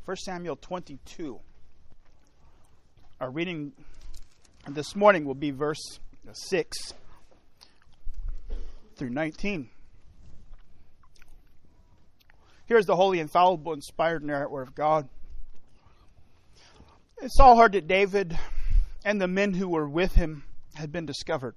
1 Samuel 22. Our reading this morning will be verse 6 through 19. Here's the holy, infallible, inspired, inerrant word of God. Saul heard that David and the men who were with him had been discovered.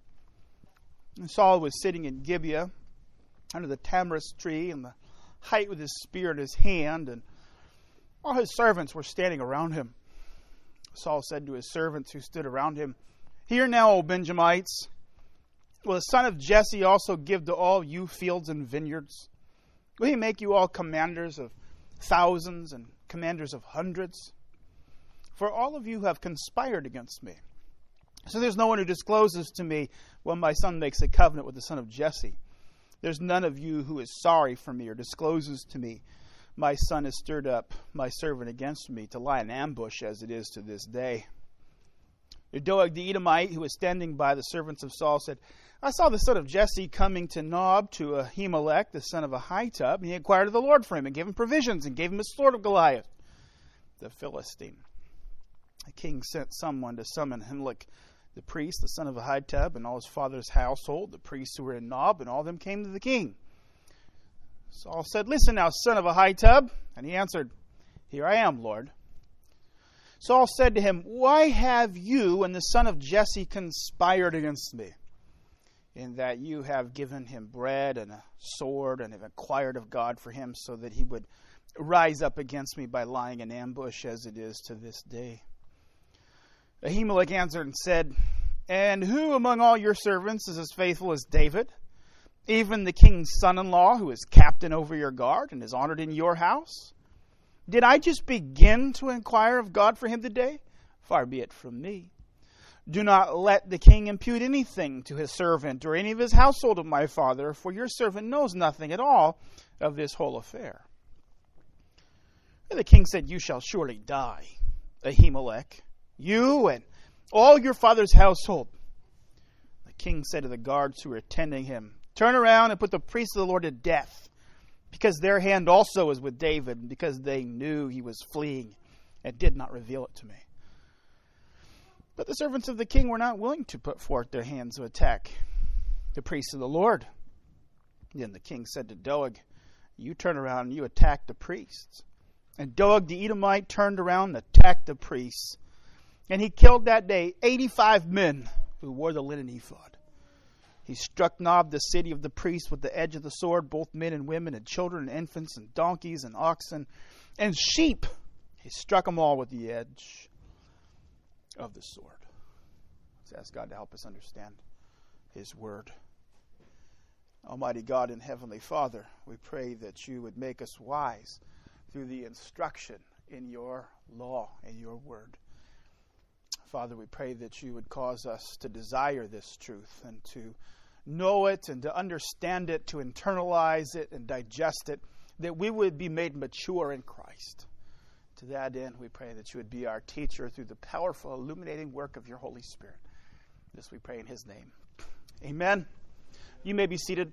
And Saul was sitting in Gibeah under the tamarisk tree in the height with his spear in his hand, and all his servants were standing around him. Saul said to his servants who stood around him, "Hear now, O Benjamites, will the son of Jesse also give to all you fields and vineyards? Will he make you all commanders of thousands and commanders of hundreds? For all of you have conspired against me. So there's no one who discloses to me when my son makes a covenant with the son of Jesse. There's none of you who is sorry for me or discloses to me, my son has stirred up my servant against me to lie in ambush as it is to this day." Doeg the Edomite, who was standing by the servants of Saul, said, "I saw the son of Jesse coming to Nob to Ahimelech, the son of Ahitub, and he inquired of the Lord for him and gave him provisions and gave him a sword of Goliath, the Philistine. The king sent someone to summon Ahimelech, the priest, the son of Ahitub, and all his father's household, the priests who were in Nob, and all of them came to the king. Saul said, 'Listen now, son of Ahitub.' And he answered, 'Here I am, Lord.' Saul said to him, 'Why have you and the son of Jesse conspired against me, in that you have given him bread and a sword and have inquired of God for him so that he would rise up against me by lying in ambush as it is to this day?' Ahimelech answered and said, 'And who among all your servants is as faithful as David, even the king's son-in-law, who is captain over your guard and is honored in your house? Did I just begin to inquire of God for him today? Far be it from me. Do not let the king impute anything to his servant or any of his household of my father, for your servant knows nothing at all of this whole affair.' And the king said, 'You shall surely die, Ahimelech, you and all your father's household.' The king said to the guards who were attending him, 'Turn around and put the priests of the Lord to death, because their hand also is with David, and because they knew he was fleeing and did not reveal it to me.' But the servants of the king were not willing to put forth their hands to attack the priests of the Lord. Then the king said to Doeg, 'You turn around and you attack the priests.' And Doeg the Edomite turned around and attacked the priests. And he killed that day 85 men who wore the linen ephod. He struck Nob, the city of the priests, with the edge of the sword, both men and women and children and infants and donkeys and oxen and sheep. He struck them all with the edge of the sword." Let's ask God to help us understand his word. Almighty God and Heavenly Father, we pray that you would make us wise through the instruction in your law and your word. Father, we pray that you would cause us to desire this truth and to know it and to understand it, to internalize it and digest it, that we would be made mature in Christ. To that end, we pray that you would be our teacher through the powerful, illuminating work of your Holy Spirit. This we pray in his name. Amen. You may be seated.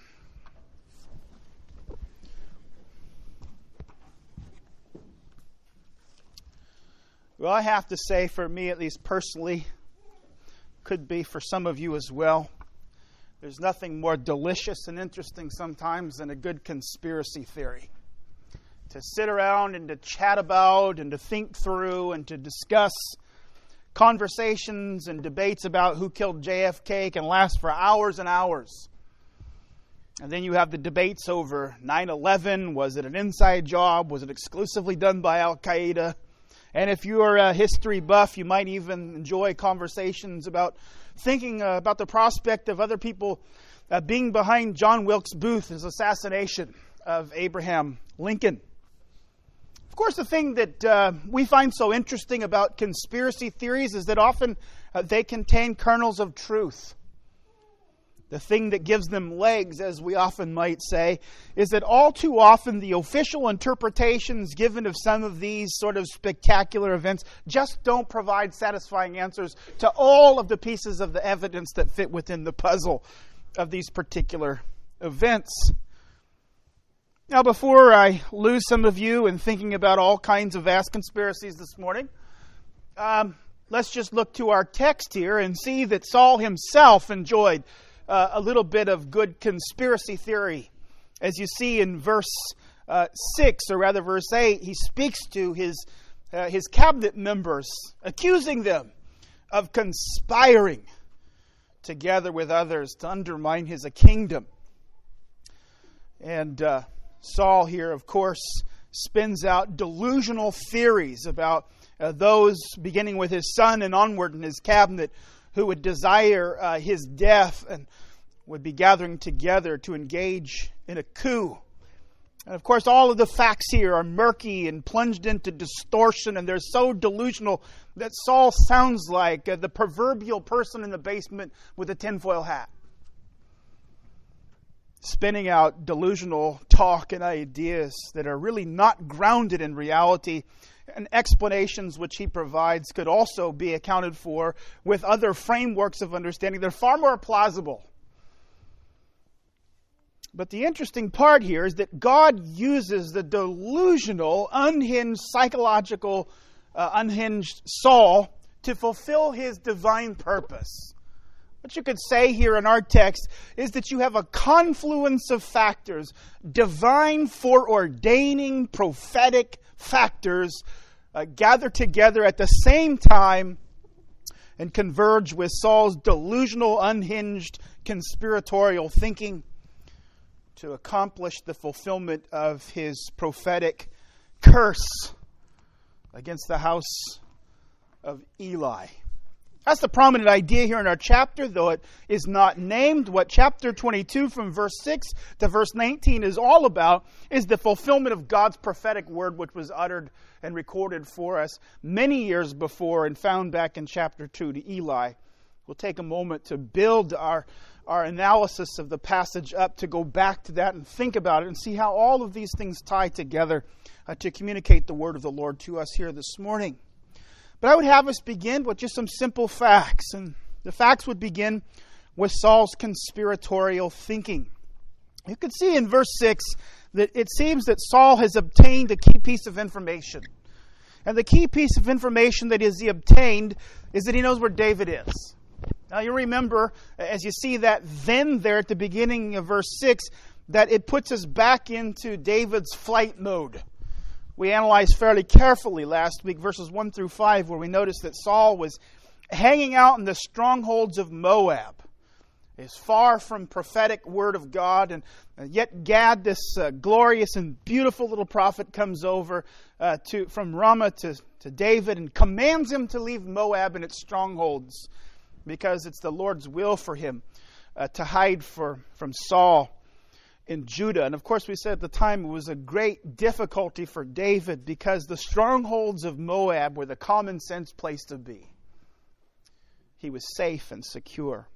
Well, I have to say, for me at least personally, could be for some of you as well, there's nothing more delicious and interesting sometimes than a good conspiracy theory. To sit around and to chat about and to think through and to discuss conversations and debates about who killed JFK can last for hours and hours. And then you have the debates over 9/11. Was it an inside job? Was it exclusively done by Al-Qaeda? And if you're a history buff, you might even enjoy conversations about thinking about the prospect of other people being behind John Wilkes Booth's assassination of Abraham Lincoln. Of course, the thing that we find so interesting about conspiracy theories is that often they contain kernels of truth. The thing that gives them legs, as we often might say, is that all too often the official interpretations given of some of these sort of spectacular events just don't provide satisfying answers to all of the pieces of the evidence that fit within the puzzle of these particular events. Now, before I lose some of you in thinking about all kinds of vast conspiracies this morning, let's just look to our text here and see that Saul himself enjoyed a little bit of good conspiracy theory. As you see in verse 6, or rather verse 8, he speaks to his cabinet members, accusing them of conspiring together with others to undermine his kingdom. And Saul here, of course, spins out delusional theories about those, beginning with his son and onward in his cabinet, who would desire his death and would be gathering together to engage in a coup. And of course, all of the facts here are murky and plunged into distortion, and they're so delusional that Saul sounds like the proverbial person in the basement with a tinfoil hat, spinning out delusional talk and ideas that are really not grounded in reality, and explanations which he provides could also be accounted for with other frameworks of understanding. They're far more plausible. But the interesting part here is that God uses the delusional, unhinged, psychological, unhinged Saul to fulfill his divine purpose. What you could say here in our text is that you have a confluence of factors, divine foreordaining prophetic factors gathered together at the same time and converge with Saul's delusional, unhinged, conspiratorial thinking to accomplish the fulfillment of his prophetic curse against the house of Eli. That's the prominent idea here in our chapter, though it is not named. What chapter 22 from verse 6 to verse 19 is all about is the fulfillment of God's prophetic word, which was uttered and recorded for us many years before and found back in chapter 2 to Eli. We'll take a moment to build our analysis of the passage up, to go back to that and think about it and see how all of these things tie together to communicate the word of the Lord to us here this morning. But I would have us begin with just some simple facts. And the facts would begin with Saul's conspiratorial thinking. You can see in verse 6 that it seems that Saul has obtained a key piece of information. And the key piece of information that he obtained is that he knows where David is. Now you remember, as you see that then there at the beginning of verse 6, that it puts us back into David's flight mode. We analyzed fairly carefully last week verses 1 through 5, where we noticed that Saul was hanging out in the strongholds of Moab. Is far from prophetic word of God, and yet Gad, this glorious and beautiful little prophet, comes over from Ramah to David and commands him to leave Moab and its strongholds, because it's the Lord's will for him to hide from Saul in Judah. And of course, we said at the time it was a great difficulty for David, because the strongholds of Moab were the common sense place to be. He was safe and secure.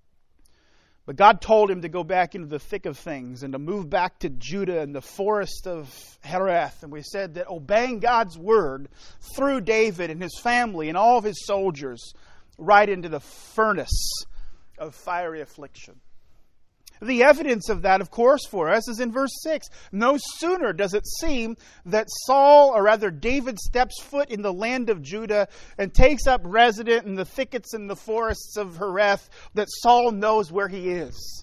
But God told him to go back into the thick of things and to move back to Judah in the forest of Hereth. And we said that obeying God's word through David and his family and all of his soldiers right into the furnace of fiery affliction. The evidence of that, of course, for us is in verse 6. No sooner does it seem that Saul, or rather David, steps foot in the land of Judah and takes up residence in the thickets and the forests of Hereth, that Saul knows where he is.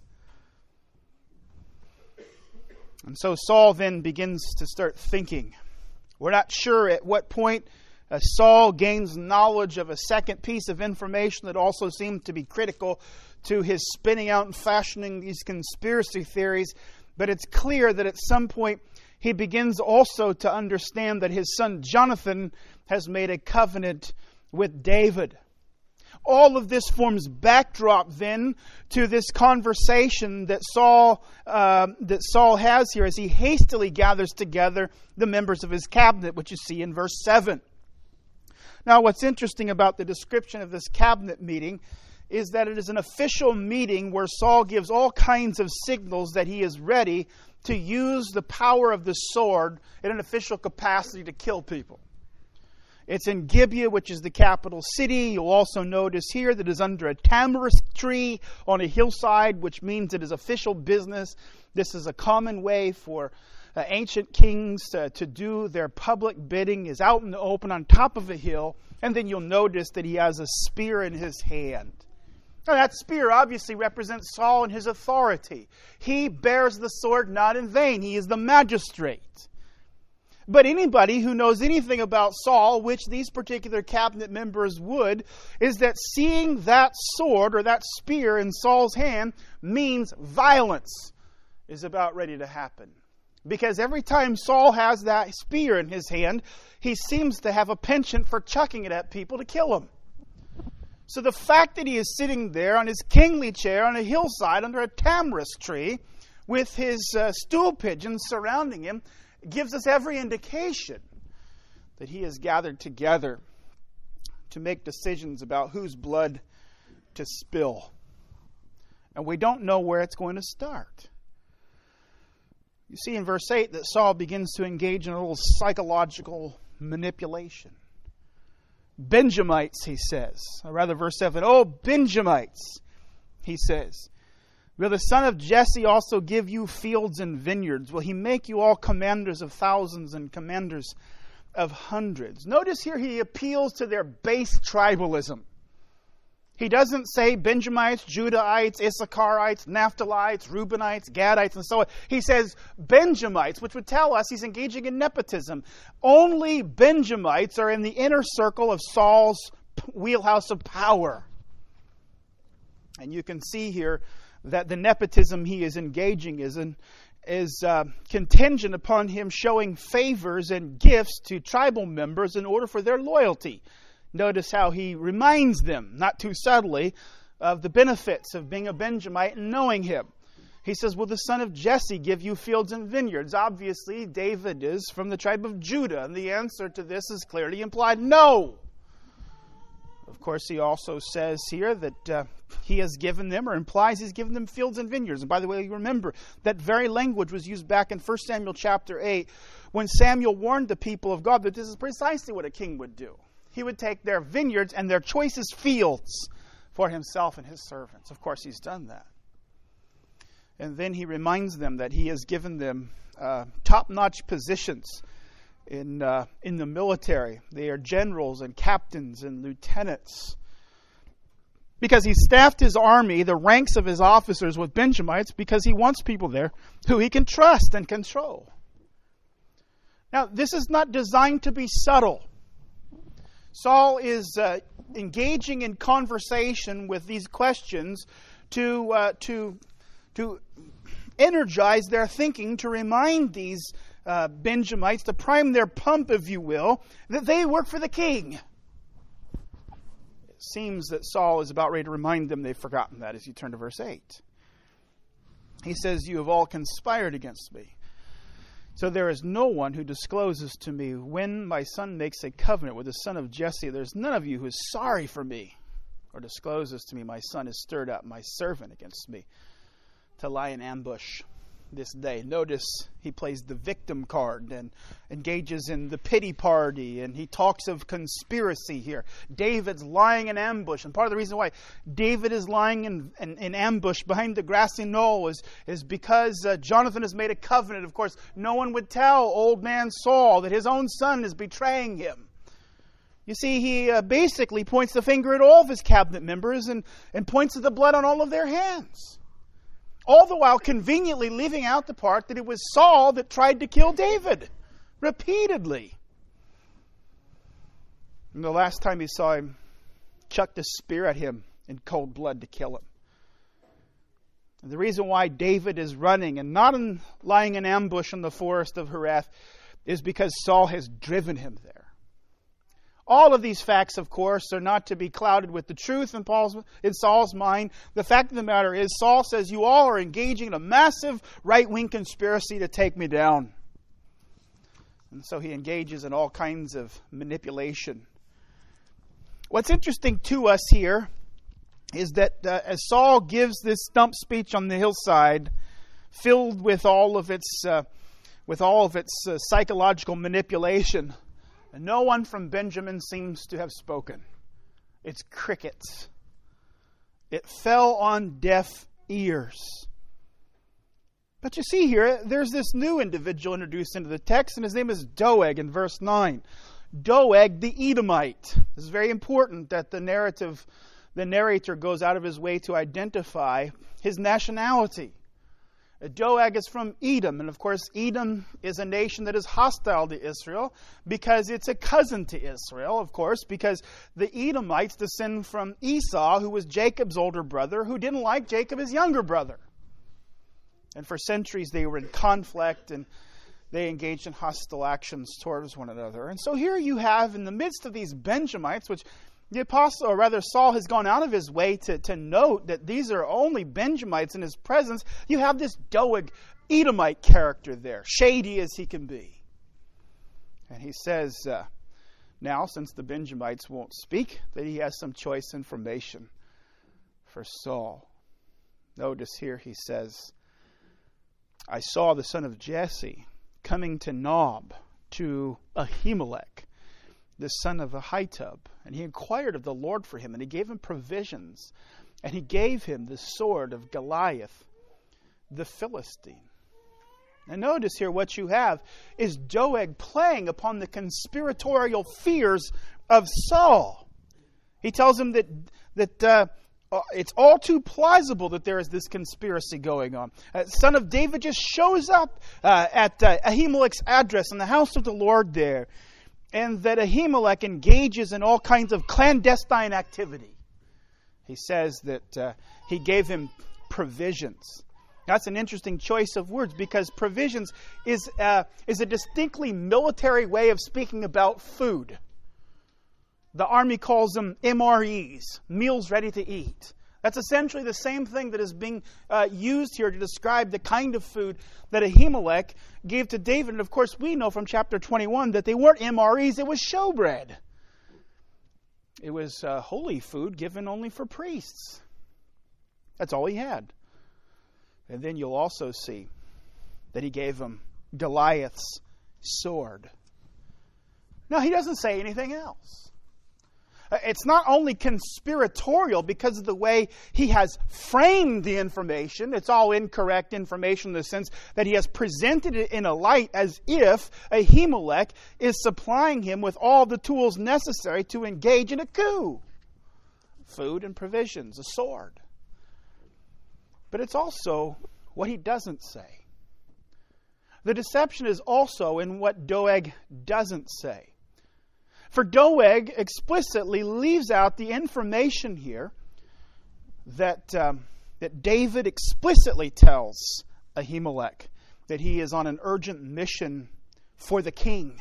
And so Saul then begins to start thinking. We're not sure at what point Saul gains knowledge of a second piece of information that also seemed to be critical to his spinning out and fashioning these conspiracy theories. But it's clear that at some point he begins also to understand that his son Jonathan has made a covenant with David. All of this forms backdrop then to this conversation that Saul has here as he hastily gathers together the members of his cabinet, which you see in verse 7. Now, what's interesting about the description of this cabinet meeting is that it is an official meeting where Saul gives all kinds of signals that he is ready to use the power of the sword in an official capacity to kill people. It's in Gibeah, which is the capital city. You'll also notice here that it is under a tamarisk tree on a hillside, which means it is official business. This is a common way for ancient kings to do their public bidding is out in the open on top of a hill, and then you'll notice that he has a spear in his hand. Now, that spear obviously represents Saul and his authority. He bears the sword not in vain. He is the magistrate. But anybody who knows anything about Saul, which these particular cabinet members would, is that seeing that sword or that spear in Saul's hand means violence is about ready to happen. Because every time Saul has that spear in his hand, he seems to have a penchant for chucking it at people to kill them. So the fact that he is sitting there on his kingly chair on a hillside under a tamarisk tree with his stool pigeons surrounding him gives us every indication that he is gathered together to make decisions about whose blood to spill. And we don't know where it's going to start. You see in verse 8 that Saul begins to engage in a little psychological manipulation. Benjamites, he says. Or rather, verse 7, "Oh, Benjamites," he says, "will the son of Jesse also give you fields and vineyards? Will he make you all commanders of thousands and commanders of hundreds?" Notice here he appeals to their base tribalism. He doesn't say Benjamites, Judahites, Issacharites, Naphtalites, Reubenites, Gadites, and so on. He says Benjamites, which would tell us he's engaging in nepotism. Only Benjamites are in the inner circle of Saul's wheelhouse of power. And you can see here that the nepotism he is engaging is contingent upon him showing favors and gifts to tribal members in order for their loyalty. Notice how he reminds them, not too subtly, of the benefits of being a Benjamite and knowing him. He says, "Will the son of Jesse give you fields and vineyards?" Obviously, David is from the tribe of Judah, and the answer to this is clearly implied, no. Of course, he also says here that he has given them, or implies he's given them fields and vineyards. And by the way, you remember, that very language was used back in 1 Samuel chapter 8, when Samuel warned the people of God that this is precisely what a king would do. He would take their vineyards and their choicest fields for himself and his servants. Of course, he's done that. And then he reminds them that he has given them top-notch positions in the military. They are generals and captains and lieutenants. Because he staffed his army, the ranks of his officers, with Benjamites, because he wants people there who he can trust and control. Now, this is not designed to be subtle. Saul is engaging in conversation with these questions to energize their thinking, to remind these Benjamites, to prime their pump, if you will, that they work for the king. It seems that Saul is about ready to remind them they've forgotten that as you turn to verse 8. He says, "You have all conspired against me. So there is no one who discloses to me when my son makes a covenant with the son of Jesse. There's none of you who is sorry for me or discloses to me my son has stirred up my servant against me to lie in ambush this day." Notice he plays the victim card and engages in the pity party, and he talks of conspiracy here. David's lying in ambush, and part of the reason why David is lying in ambush behind the grassy knoll is because Jonathan has made a covenant. Of course, no one would tell old man Saul that his own son is betraying him. You see, he basically points the finger at all of his cabinet members and points to the blood on all of their hands. All the while conveniently leaving out the part that it was Saul that tried to kill David repeatedly. And the last time he saw him, chucked a spear at him in cold blood to kill him. And the reason why David is running and not lying in ambush in the forest of Hereth is because Saul has driven him there. All of these facts, of course, are not to be clouded with the truth in Saul's mind. The fact of the matter is, Saul says, "You all are engaging in a massive right-wing conspiracy to take me down." And so he engages in all kinds of manipulation. What's interesting to us here is that as Saul gives this stump speech on the hillside, filled with all of its psychological manipulation, and no one from Benjamin seems to have spoken. It's crickets. It fell on deaf ears. But you see here, there's this new individual introduced into the text, and his name is Doeg in verse 9. Doeg the Edomite. This is very important that the narrator goes out of his way to identify his nationality. Doeg is from Edom, and of course Edom is a nation that is hostile to Israel because it's a cousin to Israel, of course, because the Edomites descend from Esau, who was Jacob's older brother, who didn't like Jacob, his younger brother. And for centuries they were in conflict and they engaged in hostile actions towards one another. And so here you have, in the midst of these Benjamites, which the apostle, or rather Saul, has gone out of his way to note that these are only Benjamites in his presence, you have this Doeg Edomite character there, shady as he can be. And he says, now, since the Benjamites won't speak, that he has some choice information for Saul. Notice here he says, I saw the son of Jesse coming to Nob, to Ahimelech, the son of Ahitub, and he inquired of the Lord for him, and he gave him provisions, and he gave him the sword of Goliath, the Philistine. And notice here what you have is Doeg playing upon the conspiratorial fears of Saul. He tells him that it's all too plausible that there is this conspiracy going on. Son of David just shows up at Ahimelech's address in the house of the Lord there, and that Ahimelech engages in all kinds of clandestine activity. He says that he gave him provisions. That's an interesting choice of words, because provisions is a distinctly military way of speaking about food. The army calls them MREs, meals ready to eat. That's essentially the same thing that is being used here to describe the kind of food that Ahimelech gave to David. And of course, we know from chapter 21 that they weren't MREs, it was showbread. It was holy food given only for priests. That's all he had. And then you'll also see that he gave him Goliath's sword. Now, he doesn't say anything else. It's not only conspiratorial because of the way he has framed the information. It's all incorrect information in the sense that he has presented it in a light as if Ahimelech is supplying him with all the tools necessary to engage in a coup. Food and provisions, a sword. But it's also what he doesn't say. The deception is also in what Doeg doesn't say. For Doeg explicitly leaves out the information here that David explicitly tells Ahimelech that he is on an urgent mission for the king.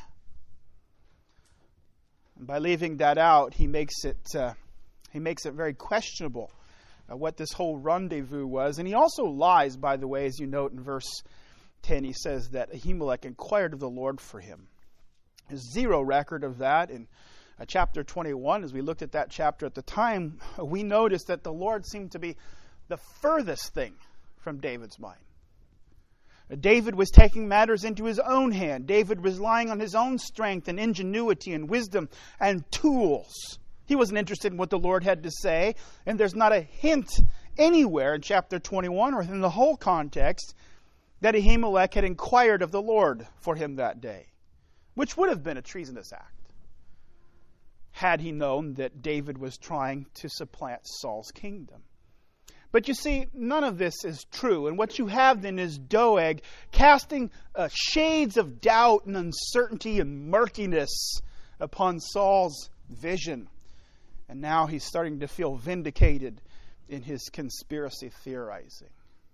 And by leaving that out, he makes it very questionable what this whole rendezvous was. And he also lies, by the way, as you note in verse 10. He says that Ahimelech inquired of the Lord for him. There's zero record of that. In chapter 21, as we looked at that chapter at the time, we noticed that the Lord seemed to be the furthest thing from David's mind. David was taking matters into his own hand. David was relying on his own strength and ingenuity and wisdom and tools. He wasn't interested in what the Lord had to say, and there's not a hint anywhere in chapter 21 or in the whole context that Ahimelech had inquired of the Lord for him that day, which would have been a treasonous act had he known that David was trying to supplant Saul's kingdom. But you see, none of this is true. And what you have then is Doeg casting shades of doubt and uncertainty and murkiness upon Saul's vision. And now he's starting to feel vindicated in his conspiracy theorizing.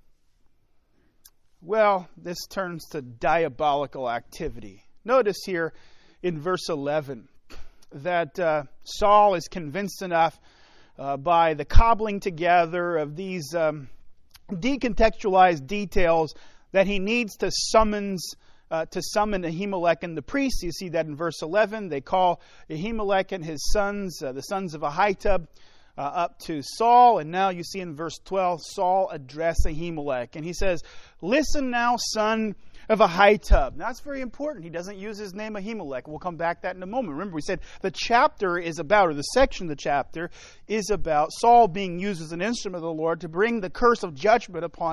Well, this turns to diabolical activity. Notice here in verse 11 that Saul is convinced enough by the cobbling together of these decontextualized details that he needs to summon Ahimelech and the priests. You see that in verse 11. They call Ahimelech and his sons, the sons of Ahitub, up to Saul. And now you see in verse 12, Saul address Ahimelech. And he says, "Listen now, son of Ahitub." Now, that's very important. He doesn't use his name Ahimelech. We'll come back to that in a moment. Remember, we said the chapter is about, or the section of the chapter is about Saul being used as an instrument of the Lord to bring the curse of judgment upon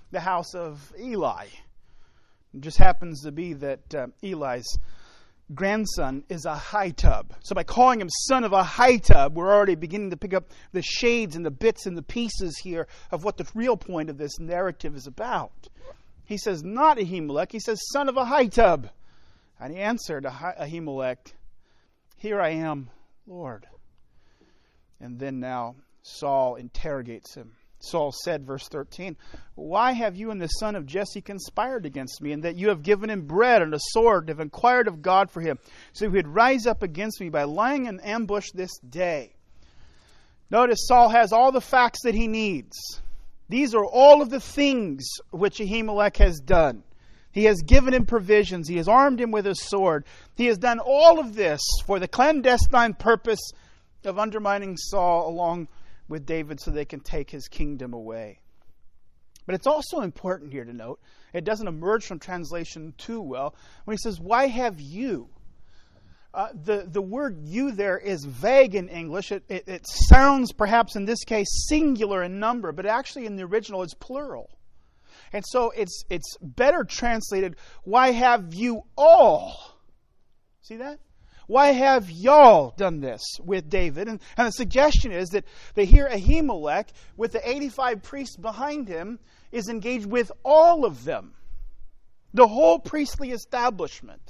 the house of Eli. It just happens to be that Eli's grandson is Ahitub. So by calling him son of Ahitub, we're already beginning to pick up the shades and the bits and the pieces here of what the real point of this narrative is about. He says not Ahimelech, he says son of Ahitub. And he answered Ahimelech, here I am, Lord. And then now Saul interrogates him. Saul said, verse 13, why have you and the son of Jesse conspired against me, and that you have given him bread and a sword, and have inquired of God for him, so he would rise up against me by lying in ambush this day? Notice Saul has all the facts that he needs. These are all of the things which Ahimelech has done. He has given him provisions. He has armed him with a sword. He has done all of this for the clandestine purpose of undermining Saul along with David so they can take his kingdom away. But it's also important here to note, it doesn't emerge from translation too well, when he says, why have you? The word you there is vague in English. It sounds perhaps in this case singular in number, but actually in the original it's plural. And so it's better translated, why have you all? See that? Why have y'all done this with David? And the suggestion is that here Ahimelech, with the 85 priests behind him, is engaged with all of them. The whole priestly establishment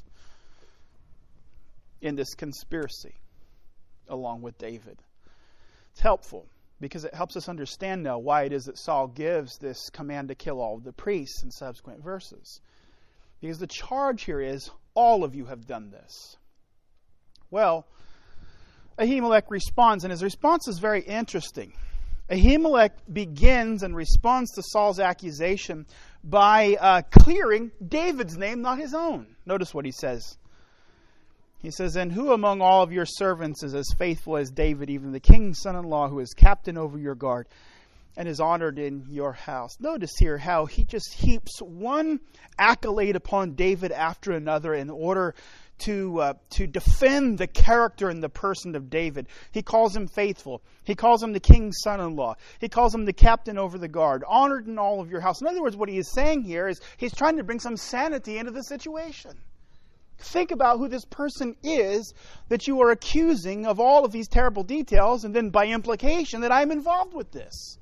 in this conspiracy, along with David. It's helpful because it helps us understand now why it is that Saul gives this command to kill all of the priests in subsequent verses. Because the charge here is, all of you have done this. Well, Ahimelech responds, and his response is very interesting. Ahimelech begins and responds to Saul's accusation by clearing David's name, not his own. Notice what he says. He says, and who among all of your servants is as faithful as David, even the king's son-in-law, who is captain over your guard and is honored in your house? Notice here how he just heaps one accolade upon David after another in order to defend the character and the person of David. He calls him faithful. He calls him the king's son-in-law. He calls him the captain over the guard, honored in all of your house. In other words, what he is saying here is he's trying to bring some sanity into the situation. Think about who this person is that you are accusing of all of these terrible details, and then by implication that I'm involved with this.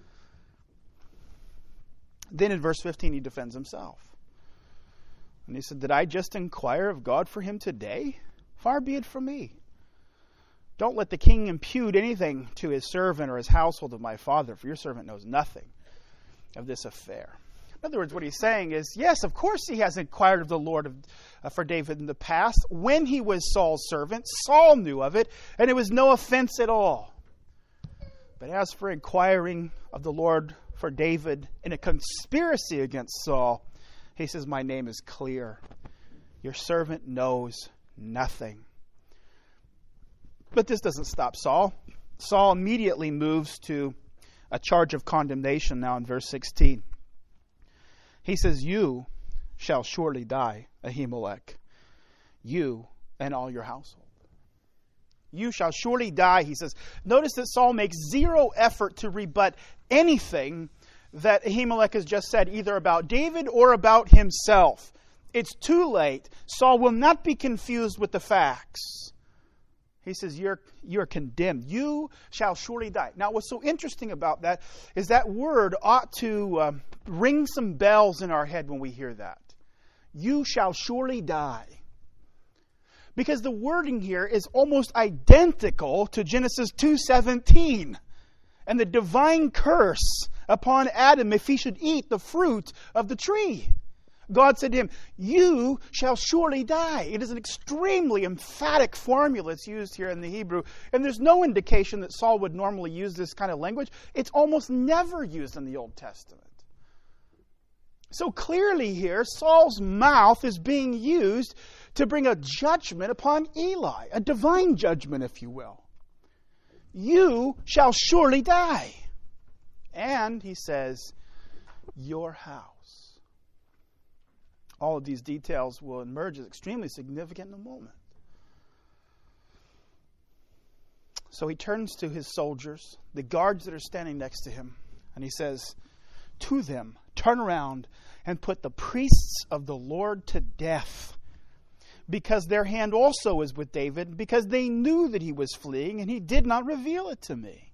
Then in verse 15 he defends himself. And he said, did I just inquire of God for him today? Far be it from me. Don't let the king impute anything to his servant or his household of my father, for your servant knows nothing of this affair. In other words, what he's saying is, yes, of course he has inquired of the Lord for David in the past. When he was Saul's servant, Saul knew of it, and it was no offense at all. But as for inquiring of the Lord for David in a conspiracy against Saul, he says, my name is clear. Your servant knows nothing. But this doesn't stop Saul. Saul immediately moves to a charge of condemnation now in verse 16. He says, you shall surely die, Ahimelech, you and all your household. You shall surely die, he says. Notice that Saul makes zero effort to rebut anything that Ahimelech has just said, either about David or about himself. It's too late. Saul will not be confused with the facts. He says, you're condemned. You shall surely die. Now, what's so interesting about that is that word ought to ring some bells in our head when we hear that. You shall surely die. Because the wording here is almost identical to Genesis 2:17 and the divine curse upon Adam if he should eat the fruit of the tree. God said to him, you shall surely die. It is an extremely emphatic formula that's used here in the Hebrew. And there's no indication that Saul would normally use this kind of language. It's almost never used in the Old Testament. So clearly here, Saul's mouth is being used to bring a judgment upon Eli, a divine judgment, if you will. You shall surely die. And, he says, your house. All of these details will emerge as extremely significant in a moment. So he turns to his soldiers, the guards that are standing next to him, and he says, to them, turn around and put the priests of the Lord to death, because their hand also is with David, because they knew that he was fleeing, and he did not reveal it to me.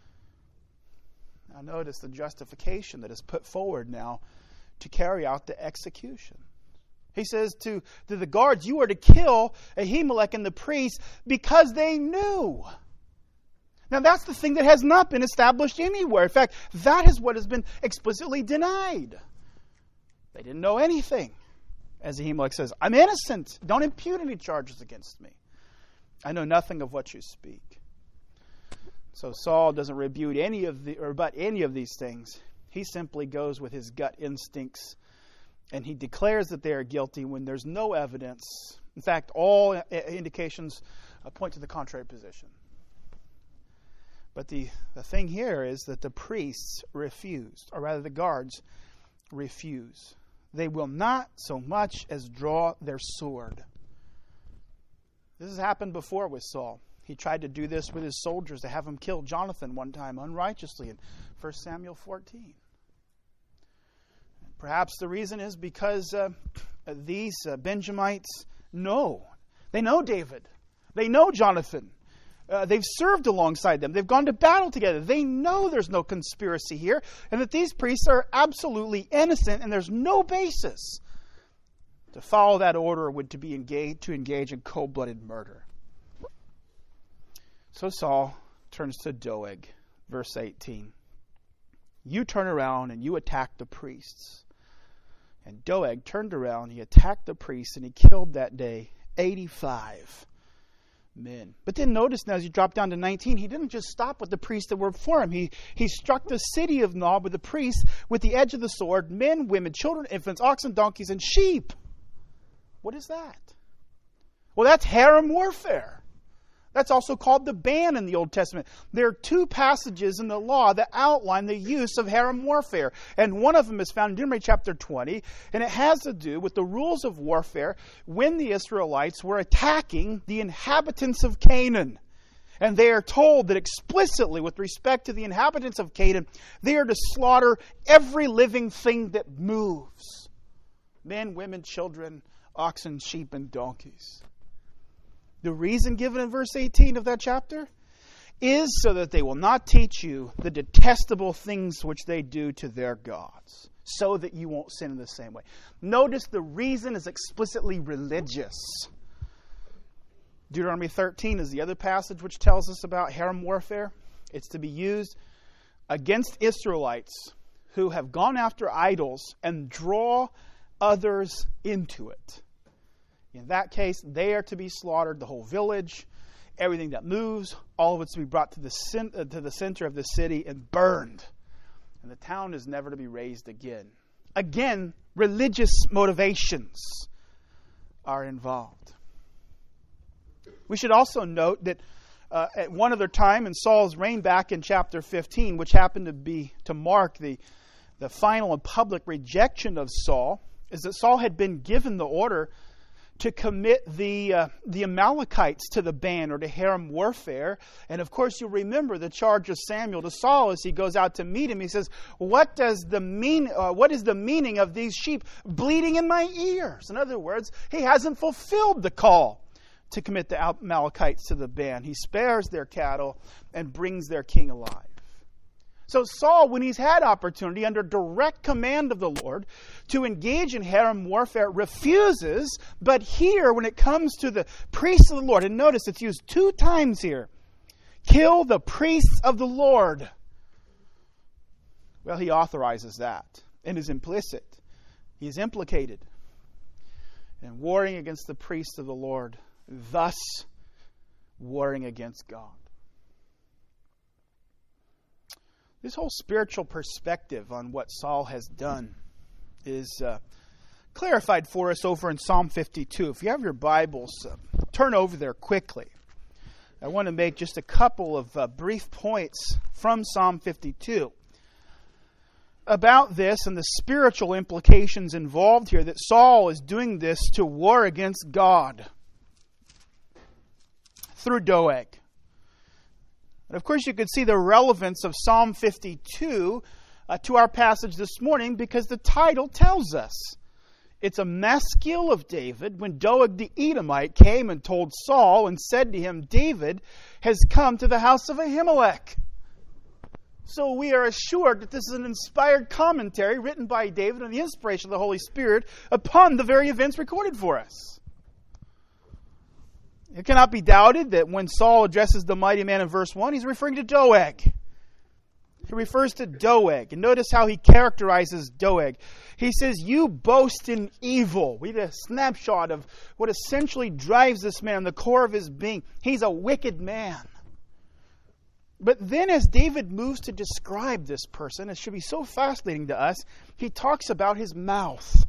Now notice the justification that is put forward now to carry out the execution. He says to the guards, you are to kill Ahimelech and the priests because they knew. Now that's the thing that has not been established anywhere. In fact, that is what has been explicitly denied. They didn't know anything. As Ahimelech says, I'm innocent. Don't impute any charges against me. I know nothing of what you speak. So Saul doesn't rebut any of these things. He simply goes with his gut instincts, and he declares that they are guilty when there's no evidence. In fact, all indications point to the contrary position. But the thing here is that the priests refused, or rather the guards refuse. They will not so much as draw their sword. This has happened before with Saul. He tried to do this with his soldiers to have him kill Jonathan one time unrighteously in 1 Samuel 14. Perhaps the reason is because these Benjamites know. They know David. They know Jonathan. They've served alongside them. They've gone to battle together. They know there's no conspiracy here, and that these priests are absolutely innocent, and there's no basis to follow that order would to engage in cold-blooded murder. So Saul turns to Doeg, verse 18. You turn around and you attack the priests. And Doeg turned around, he attacked the priests, and he killed that day 85 men. But then notice now as you drop down to 19, he didn't just stop with the priests that were before him. He struck the city of Nob with the priests with the edge of the sword, men, women, children, infants, oxen, donkeys, and sheep. What is that? Well, that's harem warfare. That's also called the ban in the Old Testament. There are two passages in the law that outline the use of harem warfare. And one of them is found in Deuteronomy chapter 20. And it has to do with the rules of warfare when the Israelites were attacking the inhabitants of Canaan. And they are told that explicitly with respect to the inhabitants of Canaan, they are to slaughter every living thing that moves. Men, women, children, oxen, sheep, and donkeys. The reason given in verse 18 of that chapter is so that they will not teach you the detestable things which they do to their gods, so that you won't sin in the same way. Notice the reason is explicitly religious. Deuteronomy 13 is the other passage which tells us about harem warfare. It's to be used against Israelites who have gone after idols and draw others into it. In that case, they are to be slaughtered, the whole village, everything that moves, all of it's to be brought to the center of the city and burned. And the town is never to be raised again. Again, religious motivations are involved. We should also note that at one other time in Saul's reign back in chapter 15, which happened to mark the final and public rejection of Saul, is that Saul had been given the order to commit the Amalekites to the ban or to harem warfare. And of course, you'll remember the charge of Samuel to Saul as he goes out to meet him. He says, what is the meaning of these sheep bleating in my ears? In other words, he hasn't fulfilled the call to commit the Amalekites to the ban. He spares their cattle and brings their king alive. So Saul, when he's had opportunity under direct command of the Lord to engage in harem warfare, refuses. But here, when it comes to the priests of the Lord, and notice it's used 2 times here, kill the priests of the Lord. Well, he authorizes that and is implicit. He is implicated in warring against the priests of the Lord, thus warring against God. This whole spiritual perspective on what Saul has done is clarified for us over in Psalm 52. If you have your Bibles, turn over there quickly. I want to make just a couple of brief points from Psalm 52 about this and the spiritual implications involved here, that Saul is doing this to war against God through Doeg. And of course, you could see the relevance of Psalm 52 to our passage this morning because the title tells us. It's a maskil of David when Doeg the Edomite came and told Saul and said to him, David has come to the house of Ahimelech. So we are assured that this is an inspired commentary written by David on the inspiration of the Holy Spirit upon the very events recorded for us. It cannot be doubted that when Saul addresses the mighty man in verse 1, he's referring to Doeg. He refers to Doeg. And notice how he characterizes Doeg. He says, you boast in evil. We get a snapshot of what essentially drives this man, the core of his being. He's a wicked man. But then as David moves to describe this person, it should be so fascinating to us, he talks about his mouth.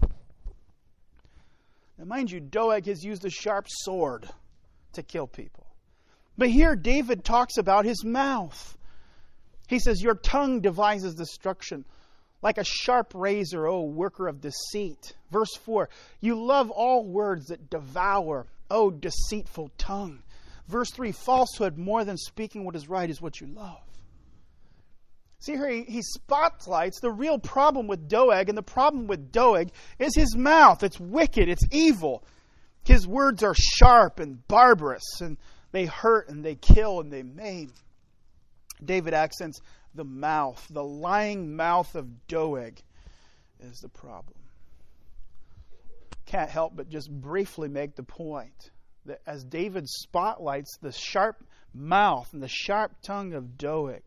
Now mind you, Doeg has used a sharp sword to kill people. But here David talks about his mouth. He says, your tongue devises destruction like a sharp razor, O worker of deceit. Verse 4, you love all words that devour, O deceitful tongue. Verse 3, falsehood more than speaking what is right is what you love. See here, he spotlights the real problem with Doeg, and the problem with Doeg is his mouth. It's wicked, it's evil. His words are sharp and barbarous, and they hurt and they kill and they maim. David accents the mouth, the lying mouth of Doeg is the problem. Can't help but just briefly make the point that as David spotlights the sharp mouth and the sharp tongue of Doeg,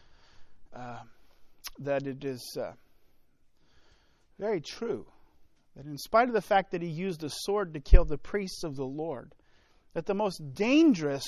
that it is very true that in spite of the fact that he used a sword to kill the priests of the Lord, that the most dangerous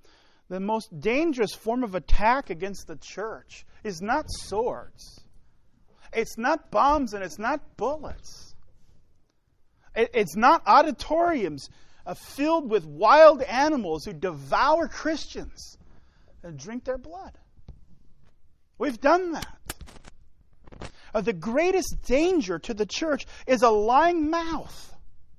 form of attack against the church is not swords. It's not bombs and it's not bullets. It's not auditoriums filled with wild animals who devour Christians and drink their blood. We've done that. The greatest danger to the church is a lying mouth.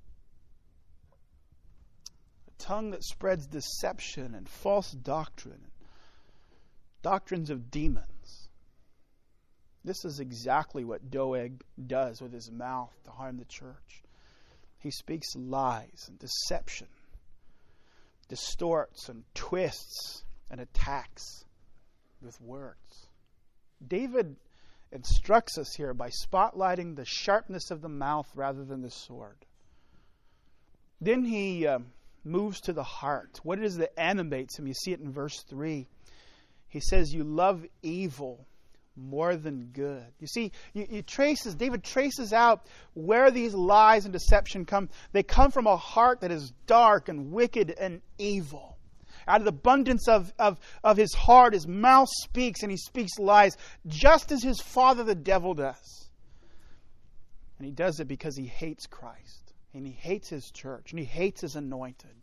Tongue that spreads deception and false doctrine, doctrines of demons. This is exactly what Doeg does with his mouth to harm the church. He speaks lies and deception, distorts and twists and attacks with words. David instructs us here by spotlighting the sharpness of the mouth rather than the sword. Then he moves to the heart. What it is that animates him? You see it in verse 3. He says, you love evil more than good. You see, David traces out where these lies and deception come. They come from a heart that is dark and wicked and evil. Out of the abundance of his heart, his mouth speaks, and he speaks lies, just as his father the devil does. And he does it because he hates Christ. And he hates his church. And he hates his anointed.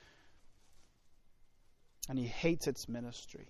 And he hates its ministry.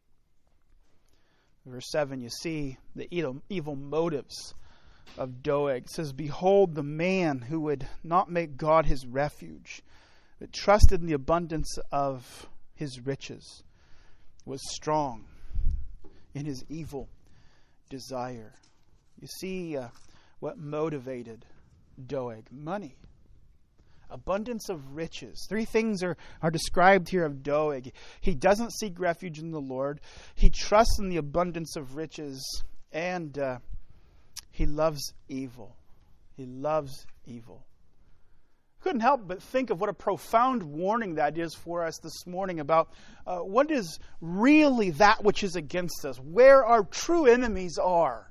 Verse 7, you see the evil motives of Doeg. It says, behold the man who would not make God his refuge, but trusted in the abundance of his riches, was strong in his evil desire. You see what motivated Doeg? Money. Abundance of riches. Three things are described here of Doeg. He doesn't seek refuge in the Lord. He trusts in the abundance of riches. And he loves evil. He loves evil. Couldn't help but think of what a profound warning that is for us this morning about what is really that which is against us, where our true enemies are.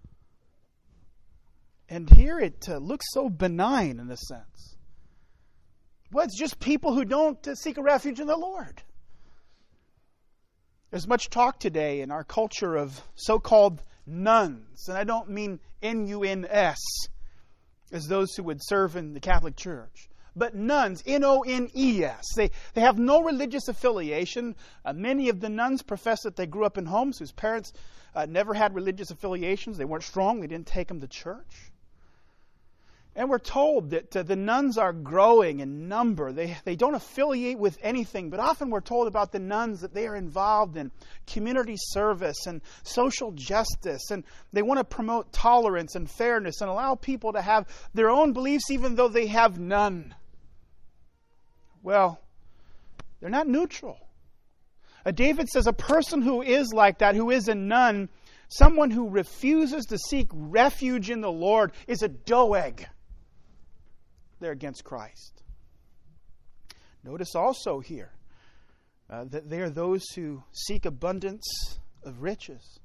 And here it looks so benign in a sense. Well, it's just people who don't seek a refuge in the Lord. There's much talk today in our culture of so-called nuns, and I don't mean N-U-N-S, as those who would serve in the Catholic Church, but nuns, N-O-N-E-S. They have no religious affiliation. Many of the nuns profess that they grew up in homes whose parents never had religious affiliations. They weren't strong. They didn't take them to church. And we're told that the nuns are growing in number. They don't affiliate with anything, but often we're told about the nuns that they are involved in community service and social justice, and they want to promote tolerance and fairness and allow people to have their own beliefs even though they have none. Well, they're not neutral. David says a person who is like that, who is a nun, someone who refuses to seek refuge in the Lord, is a doeg. They're against Christ. Notice also here that they are those who seek abundance of riches.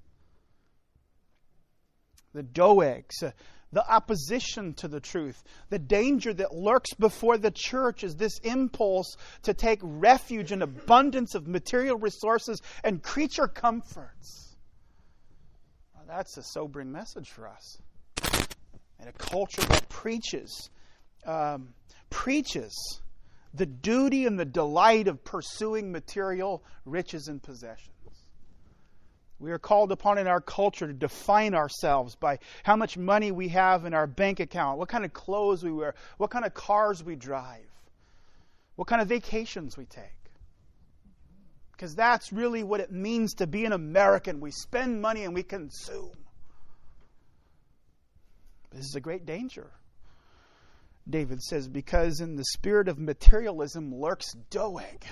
The doegs, the opposition to the truth, the danger that lurks before the church is this impulse to take refuge in abundance of material resources and creature comforts. Now, that's a sobering message for us. In a culture that preaches the duty and the delight of pursuing material riches and possessions. We are called upon in our culture to define ourselves by how much money we have in our bank account, what kind of clothes we wear, what kind of cars we drive, what kind of vacations we take. Because that's really what it means to be an American. We spend money and we consume. This is a great danger. David says, because in the spirit of materialism lurks doeg.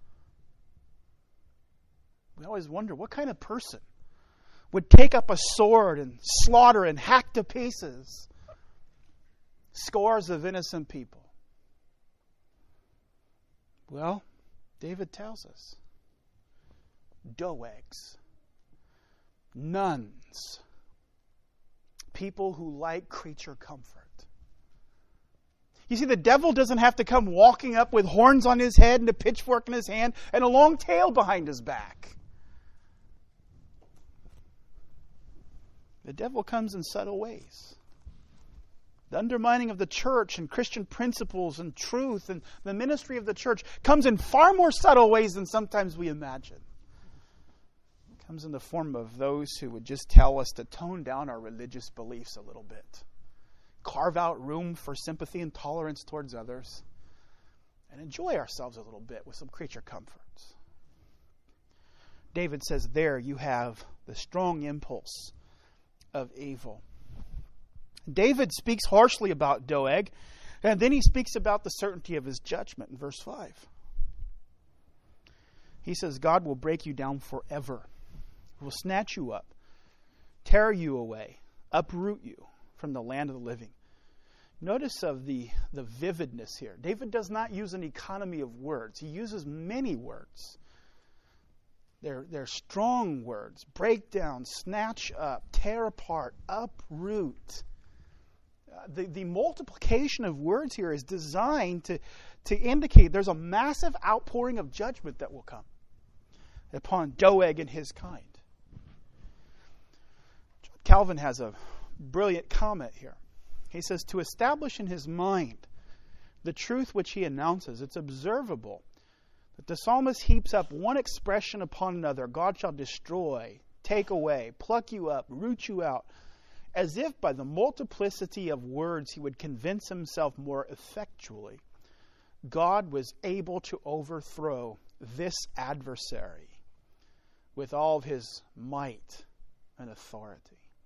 We always wonder, what kind of person would take up a sword and slaughter and hack to pieces scores of innocent people? Well, David tells us. Doegs. Nuns. People who like creature comfort. You see, the devil doesn't have to come walking up with horns on his head and a pitchfork in his hand and a long tail behind his back. The devil comes in subtle ways. The undermining of the church and Christian principles and truth and the ministry of the church comes in far more subtle ways than sometimes we imagine. It comes in the form of those who would just tell us to tone down our religious beliefs a little bit. Carve out room for sympathy and tolerance towards others, and enjoy ourselves a little bit with some creature comforts. David says there you have the strong impulse of evil. David speaks harshly about Doeg, and then he speaks about the certainty of his judgment in verse 5. He says, God will break you down forever. He will snatch you up, tear you away, uproot you from the land of the living. Notice of the vividness here. David does not use an economy of words. He uses many words. They're strong words. Break down, snatch up, tear apart, uproot. The multiplication of words here is designed to indicate there's a massive outpouring of judgment that will come upon Doeg and his kind. John Calvin has a brilliant comment here. He says, to establish in his mind the truth which he announces, it's observable that the psalmist heaps up one expression upon another. God shall destroy, take away, pluck you up, root you out, as if by the multiplicity of words he would convince himself more effectually. God was able to overthrow this adversary with all of his might and authority.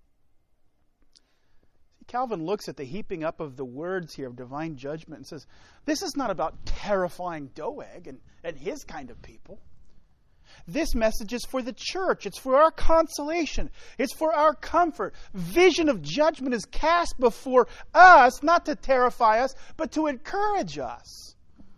Calvin looks at the heaping up of the words here of divine judgment and says, this is not about terrifying Doeg and his kind of people. This message is for the church. It's for our consolation. It's for our comfort. Vision of judgment is cast before us, not to terrify us, but to encourage us.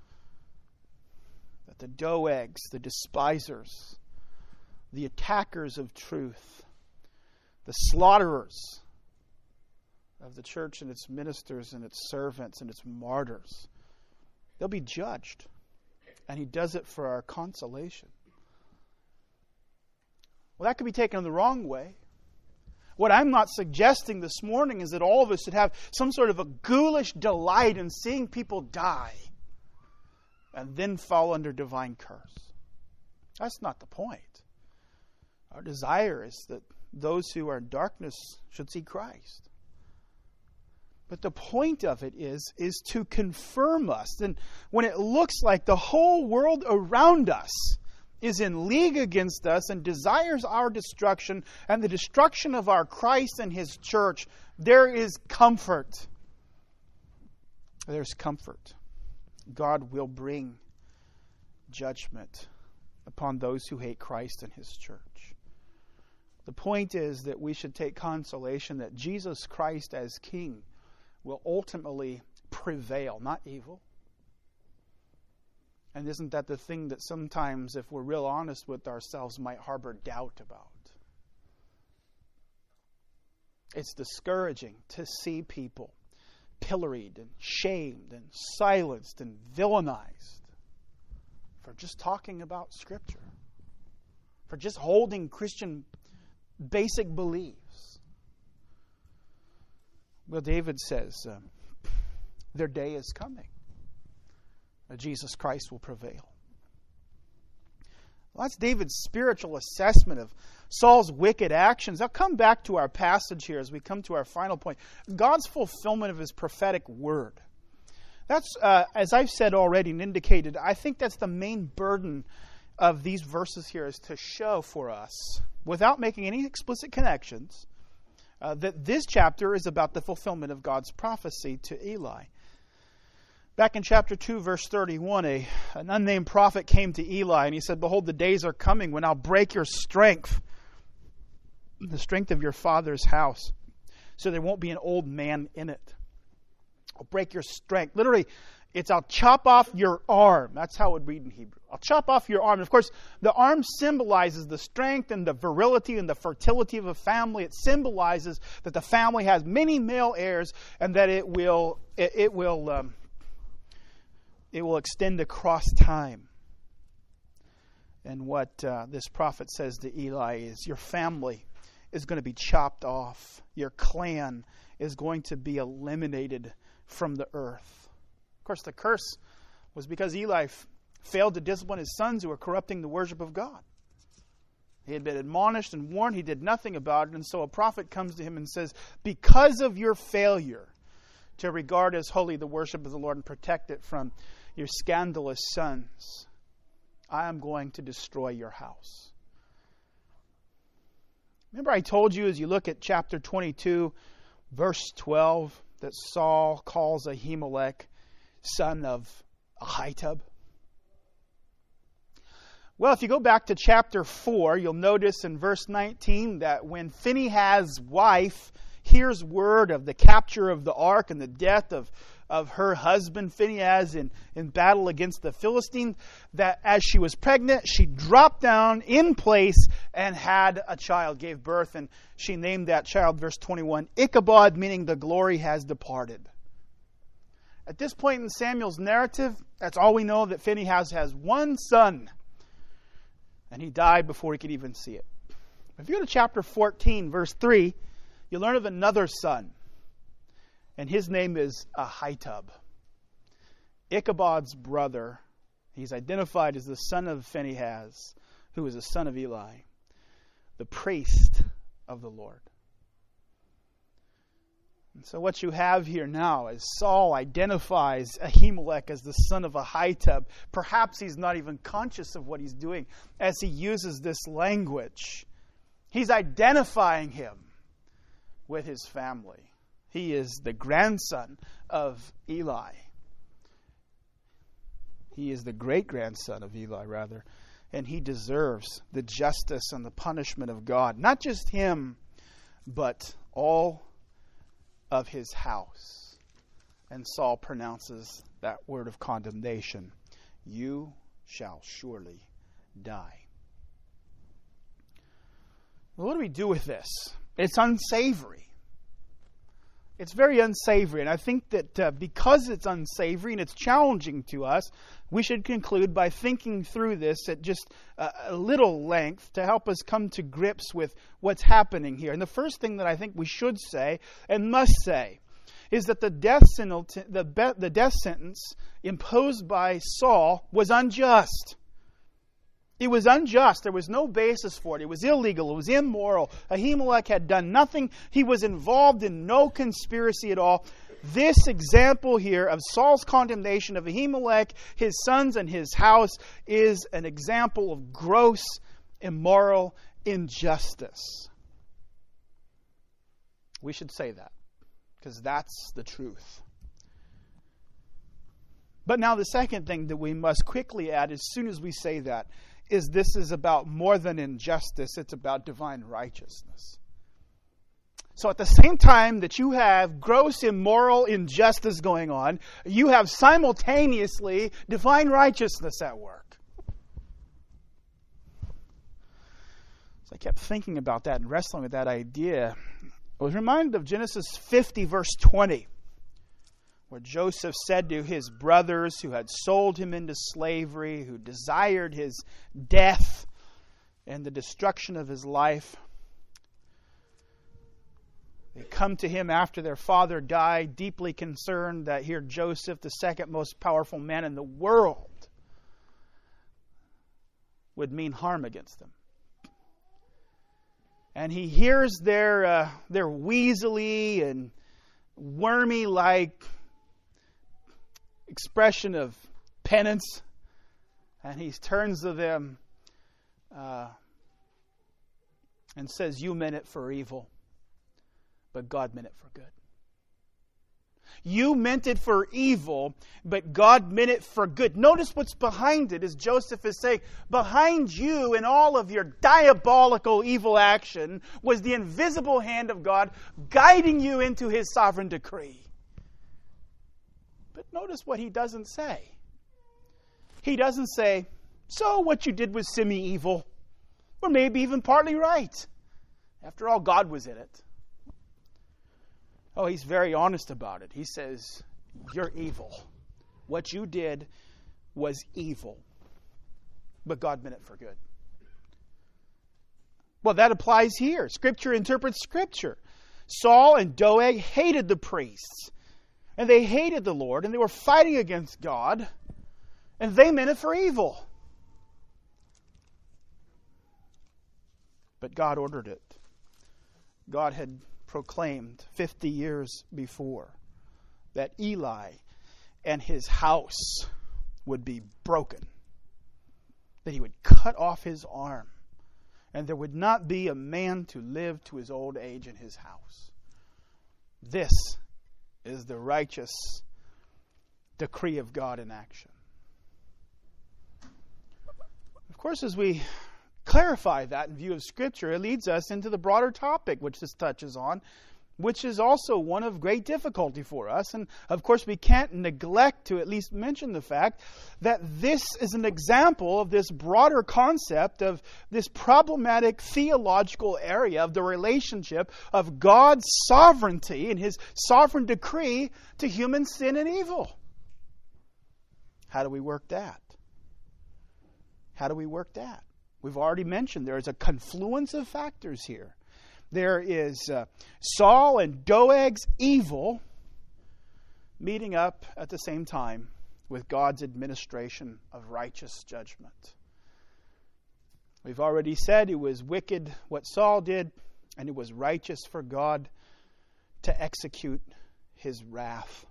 That the Doegs, the despisers, the attackers of truth, the slaughterers of the church and its ministers and its servants and its martyrs, they'll be judged. And he does it for our consolation. Well, that could be taken the wrong way. What I'm not suggesting this morning is that all of us should have some sort of a ghoulish delight in seeing people die and then fall under divine curse. That's not the point. Our desire is that those who are in darkness should see Christ. But the point of it is to confirm us. And when it looks like the whole world around us is in league against us and desires our destruction and the destruction of our Christ and His church, there is comfort. There's comfort. God will bring judgment upon those who hate Christ and His church. The point is that we should take consolation that Jesus Christ as King will ultimately prevail, not evil. And isn't that the thing that sometimes, if we're real honest with ourselves, might harbor doubt about? It's discouraging to see people pilloried and shamed and silenced and villainized for just talking about Scripture, for just holding Christian basic beliefs. Well, David says, their day is coming. Jesus Christ will prevail. Well, that's David's spiritual assessment of Saul's wicked actions. I'll come back to our passage here as we come to our final point. God's fulfillment of His prophetic word. That's, as I've said already and indicated, I think that's the main burden of these verses here, is to show for us, without making any explicit connections, that this chapter is about the fulfillment of God's prophecy to Eli. Back in chapter 2, verse 31, an unnamed prophet came to Eli and he said, "Behold, the days are coming when I'll break your strength, the strength of your father's house, so there won't be an old man in it. I'll break your strength." Literally, it's I'll chop off your arm. That's how it would read in Hebrew. I'll chop off your arm. And of course, the arm symbolizes the strength and the virility and the fertility of a family. It symbolizes that the family has many male heirs and that it will extend across time. And what this prophet says to Eli is, your family is going to be chopped off. Your clan is going to be eliminated from the earth. Of course, the curse was because Eli failed to discipline his sons who were corrupting the worship of God. He had been admonished and warned. He did nothing about it. And so a prophet comes to him and says, because of your failure to regard as holy the worship of the Lord and protect it from your scandalous sons, I am going to destroy your house. Remember I told you as you look at chapter 22, verse 12, that Saul calls Ahimelech son of Ahitub? Well, if you go back to chapter 4, you'll notice in verse 19 that when Phinehas' wife hears word of the capture of the ark and the death of her husband Phinehas in battle against the Philistines, that as she was pregnant, she dropped down in place and had a child, gave birth, and she named that child, verse 21, Ichabod, meaning the glory has departed. At this point in Samuel's narrative, that's all we know, that Phinehas has one son, and he died before he could even see it. If you go to chapter 14, verse 3, you learn of another son, and his name is Ahitub, Ichabod's brother. He's identified as the son of Phinehas, who is a son of Eli, the priest of the Lord. And so what you have here now is Saul identifies Ahimelech as the son of Ahitub. Perhaps he's not even conscious of what he's doing as he uses this language. He's identifying him with his family. He is the grandson of Eli. He is the great-grandson of Eli, rather. And he deserves the justice and the punishment of God. Not just him, but all of his house. And Saul pronounces that word of condemnation. You shall surely die. Well, what do we do with this? It's unsavory. It's very unsavory. And I think that because it's unsavory and it's challenging to us, we should conclude by thinking through this at just a little length to help us come to grips with what's happening here. And the first thing that I think we should say and must say is that the death sentence imposed by Saul was unjust. It was unjust. There was no basis for it. It was illegal. It was immoral. Ahimelech had done nothing. He was involved in no conspiracy at all. This example here of Saul's condemnation of Ahimelech, his sons, and his house is an example of gross, immoral injustice. We should say that, because that's the truth. But now the second thing that we must quickly add as soon as we say that is this is about more than injustice, it's about divine righteousness. So at the same time that you have gross immoral injustice going on, you have simultaneously divine righteousness at work. So I kept thinking about that and wrestling with that idea. I was reminded of Genesis 50, verse 20, where Joseph said to his brothers who had sold him into slavery, who desired his death and the destruction of his life, they come to him after their father died, deeply concerned that here Joseph, the second most powerful man in the world, would mean harm against them. And he hears their weaselly and wormy-like expression of penance, and he turns to them and says, "You meant it for evil, but God meant it for good." You meant it for evil, but God meant it for good. Notice what's behind it, as Joseph is saying. Behind you in all of your diabolical evil action was the invisible hand of God guiding you into His sovereign decree. But notice what He doesn't say. He doesn't say, so what you did was semi-evil, or maybe even partly right. After all, God was in it. Oh, He's very honest about it. He says, you're evil. What you did was evil, but God meant it for good. Well, that applies here. Scripture interprets Scripture. Saul and Doeg hated the priests, and they hated the Lord, and they were fighting against God, and they meant it for evil. But God ordered it. God had proclaimed 50 years before that Eli and his house would be broken, that he would cut off his arm, and there would not be a man to live to his old age in his house. This is the righteous decree of God in action. Of course, as we clarify that in view of Scripture, it leads us into the broader topic which this touches on, which is also one of great difficulty for us. And of course, we can't neglect to at least mention the fact that this is an example of this broader concept of this problematic theological area of the relationship of God's sovereignty and His sovereign decree to human sin and evil. How do we work that? How do we work that? We've already mentioned there is a confluence of factors here. There is Saul and Doeg's evil meeting up at the same time with God's administration of righteous judgment. We've already said it was wicked what Saul did, and it was righteous for God to execute His wrath.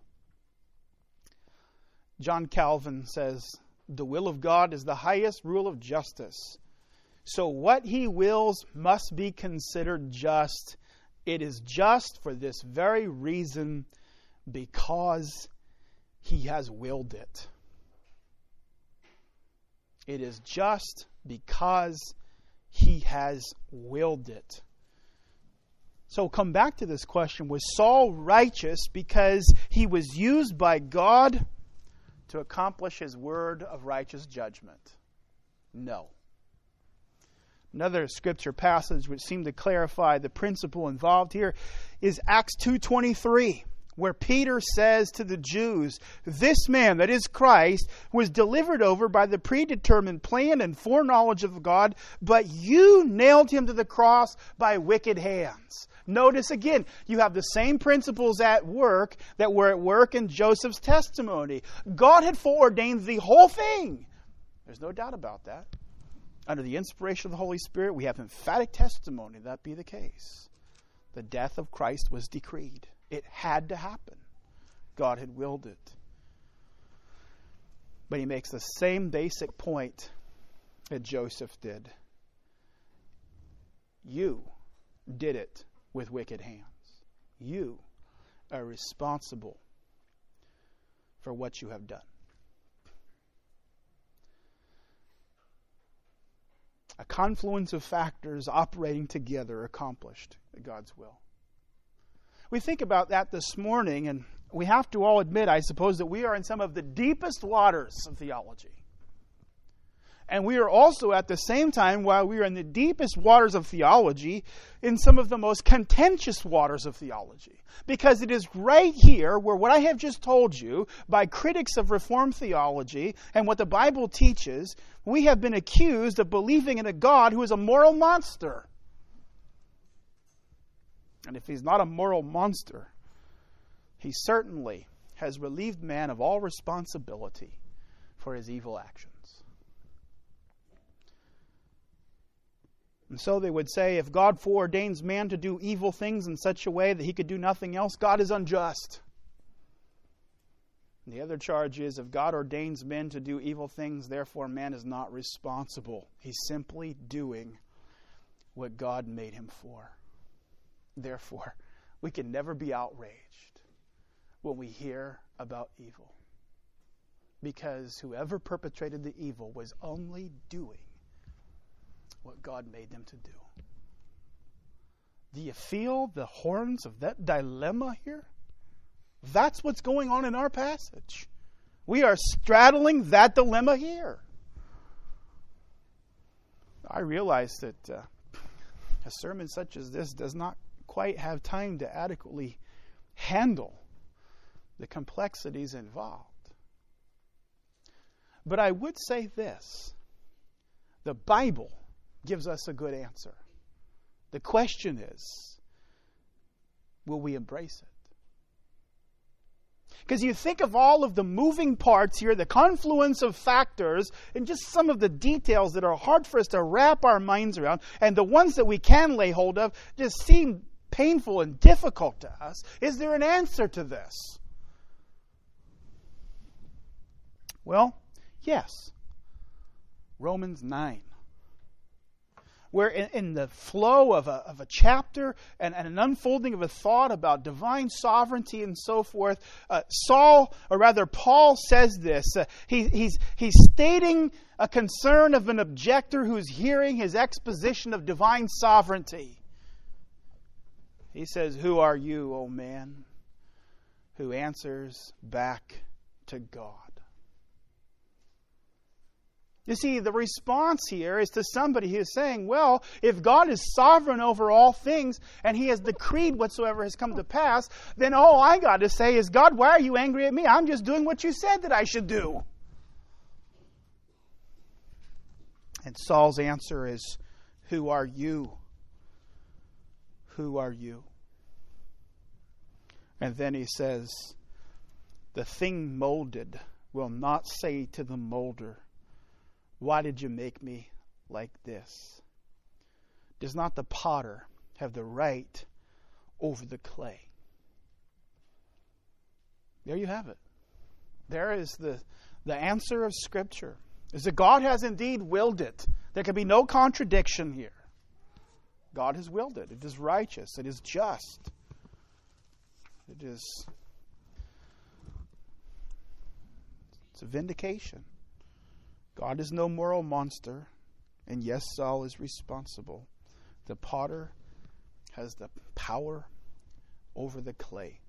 John Calvin says, "The will of God is the highest rule of justice. So what He wills must be considered just. It is just for this very reason, because He has willed it." It is just because He has willed it. So come back to this question. Was Saul righteous because he was used by God to accomplish His word of righteous judgment? No. Another scripture passage which seemed to clarify the principle involved here is Acts 2:23, where Peter says to the Jews, "This man, that is Christ, was delivered over by the predetermined plan and foreknowledge of God, but you nailed Him to the cross by wicked hands." Notice again, you have the same principles at work that were at work in Joseph's testimony. God had foreordained the whole thing. There's no doubt about that. Under the inspiration of the Holy Spirit, we have emphatic testimony that be the case. The death of Christ was decreed. It had to happen. God had willed it. But he makes the same basic point that Joseph did. You did it with wicked hands. You are responsible for what you have done. A confluence of factors operating together accomplished God's will. We think about that this morning, and we have to all admit, I suppose, that we are in some of the deepest waters of theology. And we are also, at the same time, while we are in the deepest waters of theology, in some of the most contentious waters of theology. Because it is right here where what I have just told you, by critics of Reformed theology and what the Bible teaches, we have been accused of believing in a God who is a moral monster. And if he's not a moral monster, he certainly has relieved man of all responsibility for his evil actions. And so they would say, if God foreordains man to do evil things in such a way that he could do nothing else, God is unjust. And the other charge is, if God ordains men to do evil things, therefore man is not responsible. He's simply doing what God made him for. Therefore, we can never be outraged when we hear about evil. Because whoever perpetrated the evil was only doing what God made them to do. Do you feel the horns of that dilemma here? That's what's going on in our passage. We are straddling that dilemma here. I realize that a sermon such as this does not quite have time to adequately handle the complexities involved. But I would say this. The Bible gives us a good answer. The question is, will we embrace it? Because you think of all of the moving parts here, the confluence of factors, and just some of the details that are hard for us to wrap our minds around, and the ones that we can lay hold of just seem painful and difficult to us. Is there an answer to this? Well, yes. Romans 9. Where in the flow of a chapter and an unfolding of a thought about divine sovereignty and so forth, Paul says this. He's stating a concern of an objector who's hearing his exposition of divine sovereignty. He says, "Who are you, O man, who answers back to God?" You see, the response here is to somebody who is saying, well, if God is sovereign over all things and He has decreed whatsoever has come to pass, then all I got to say is, God, why are you angry at me? I'm just doing what you said that I should do. And Saul's answer is, who are you? Who are you? And then he says, the thing molded will not say to the molder, why did you make me like this? Does not the potter have the right over the clay? There you have it. There is the answer of Scripture. Is that God has indeed willed it. There can be no contradiction here. God has willed it. It is righteous. It is just. It's a vindication. God is no moral monster, and yes, Saul is responsible. The potter has the power over the clay.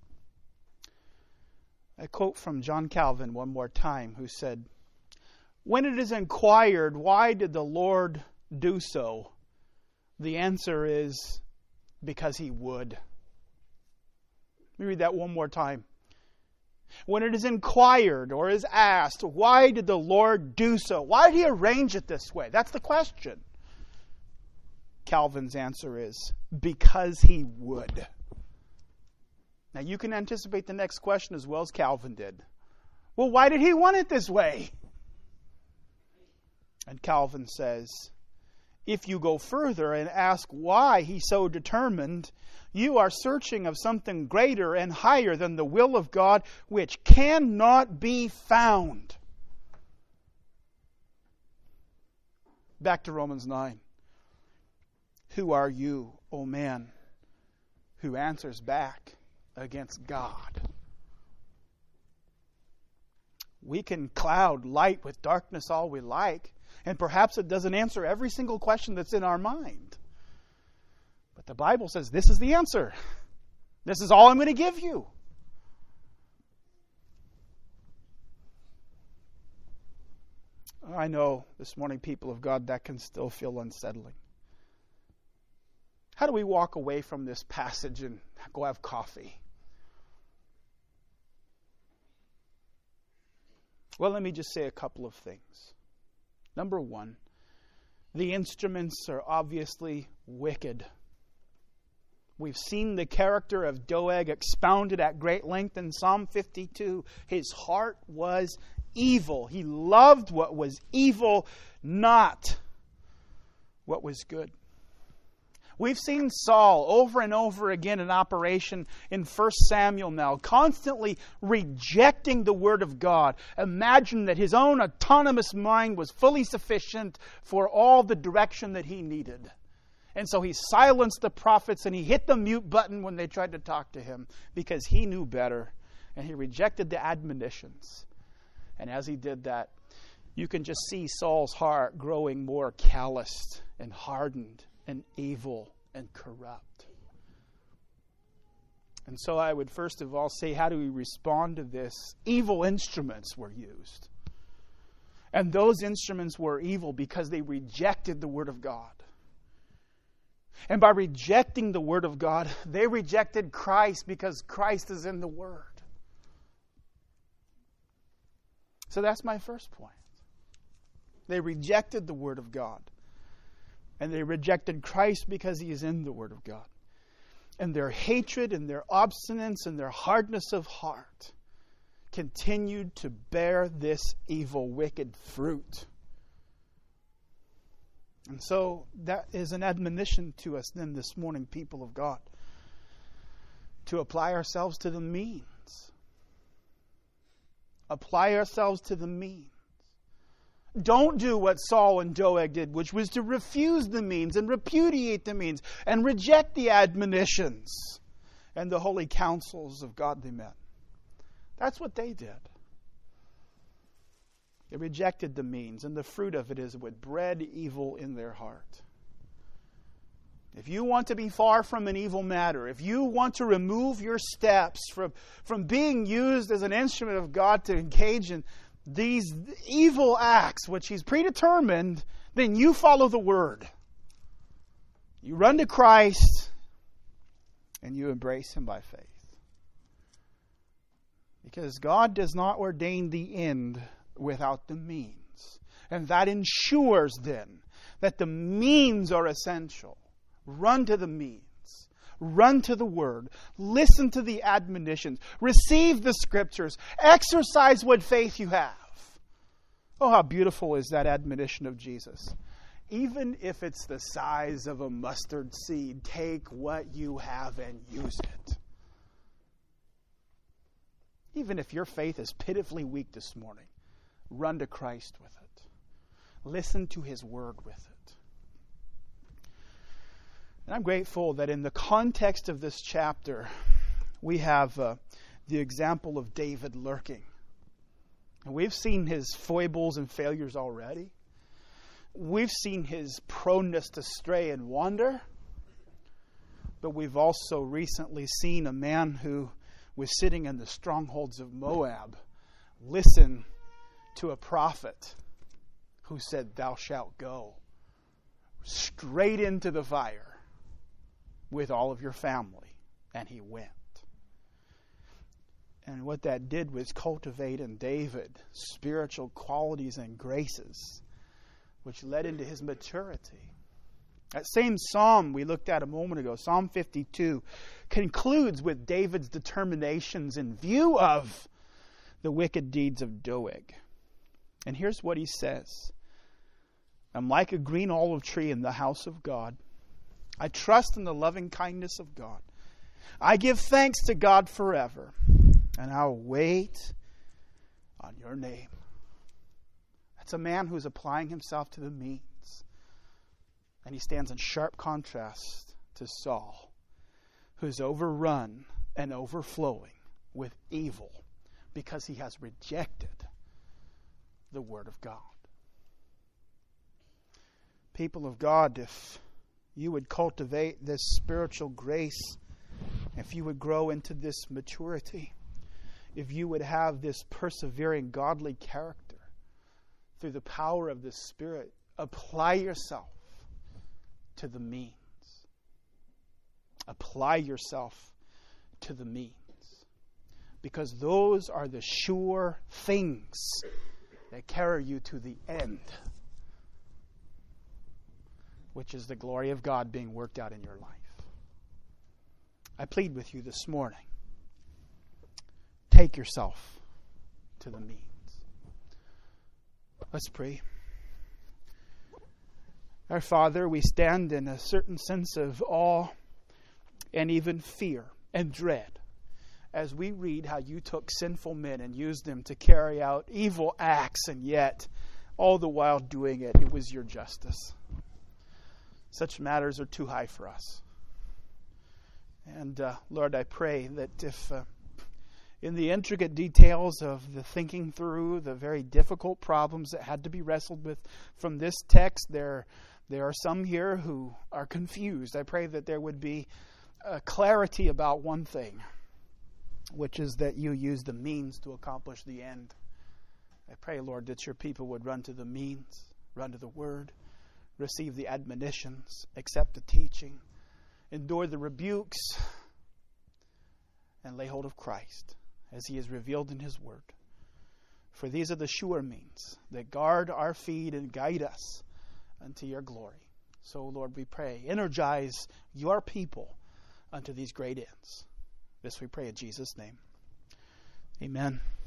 A quote from John Calvin one more time, who said, when it is inquired, why did the Lord do so? The answer is, because He would. Let me read that one more time. When it is inquired or is asked, why did the Lord do so? Why did He arrange it this way? That's the question. Calvin's answer is, because He would. Now you can anticipate the next question as well as Calvin did. Well, why did He want it this way? And Calvin says, If you go further and ask why He's so determined, you are searching of something greater and higher than the will of God, which cannot be found. Back to Romans 9. Who are you, O man, who answers back against God? We can cloud light with darkness all we like, and perhaps it doesn't answer every single question that's in our mind. But the Bible says this is the answer. This is all I'm going to give you. I know this morning, people of God, that can still feel unsettling. How do we walk away from this passage and go have coffee? Well, let me just say a couple of things. Number one, the instruments are obviously wicked. We've seen the character of Doeg expounded at great length in Psalm 52. His heart was evil. He loved what was evil, not what was good. We've seen Saul over and over again in operation in 1 Samuel now, constantly rejecting the Word of God. Imagine that his own autonomous mind was fully sufficient for all the direction that he needed. And so he silenced the prophets and he hit the mute button when they tried to talk to him because he knew better. And he rejected the admonitions. And as he did that, you can just see Saul's heart growing more calloused and hardened and evil and corrupt. And so I would first of all say, how do we respond to this? Evil instruments were used. And those instruments were evil because they rejected the Word of God. And by rejecting the Word of God, they rejected Christ because Christ is in the Word. So that's my first point. They rejected the Word of God. And they rejected Christ because He is in the Word of God. And their hatred and their obstinance and their hardness of heart continued to bear this evil, wicked fruit. And so that is an admonition to us then this morning, people of God, to apply ourselves to the means. Apply ourselves to the means. Don't do what Saul and Doeg did, which was to refuse the means and repudiate the means and reject the admonitions and the holy counsels of godly men. That's what they did. They rejected the means, and the fruit of it is what bred evil in their heart. If you want to be far from an evil matter, if you want to remove your steps from being used as an instrument of God to engage in these evil acts, which He's predetermined, then you follow the Word. You run to Christ, and you embrace Him by faith. Because God does not ordain the end without the means. And that ensures then that the means are essential. Run to the means. Run to the Word. Listen to the admonitions. Receive the Scriptures. Exercise what faith you have. Oh, how beautiful is that admonition of Jesus. Even if it's the size of a mustard seed, take what you have and use it. Even if your faith is pitifully weak this morning, run to Christ with it. Listen to His Word with it. And I'm grateful that in the context of this chapter, we have the example of David lurking. And we've seen his foibles and failures already. We've seen his proneness to stray and wander. But we've also recently seen a man who was sitting in the strongholds of Moab listen to a prophet who said, "Thou shalt go straight into the fire with all of your family." And he went. And what that did was cultivate in David spiritual qualities and graces, which led into his maturity. That same psalm we looked at a moment ago, Psalm 52, concludes with David's determinations in view of the wicked deeds of Doeg. And here's what he says. I'm like a green olive tree in the house of God. I trust in the loving kindness of God. I give thanks to God forever, and I'll wait on your name. That's a man who's applying himself to the means. And he stands in sharp contrast to Saul, who's overrun and overflowing with evil because he has rejected the Word of God. People of God, if you would cultivate this spiritual grace, if you would grow into this maturity, if you would have this persevering godly character through the power of the Spirit, apply yourself to the means. Apply yourself to the means. Because those are the sure things that carry you to the end, which is the glory of God being worked out in your life. I plead with you this morning, take yourself to the means. Let's pray. Our Father, we stand in a certain sense of awe and even fear and dread as we read how you took sinful men and used them to carry out evil acts, and yet all the while doing it, it was your justice. Such matters are too high for us. And Lord, I pray that if in the intricate details of the thinking through the very difficult problems that had to be wrestled with from this text, there are some here who are confused. I pray that there would be clarity about one thing, which is that you use the means to accomplish the end. I pray, Lord, that your people would run to the means, run to the Word, receive the admonitions, accept the teaching, endure the rebukes, and lay hold of Christ as He is revealed in His Word. For these are the sure means that guard our feet and guide us unto your glory. So, Lord, we pray, energize your people unto these great ends. This we pray in Jesus' name. Amen.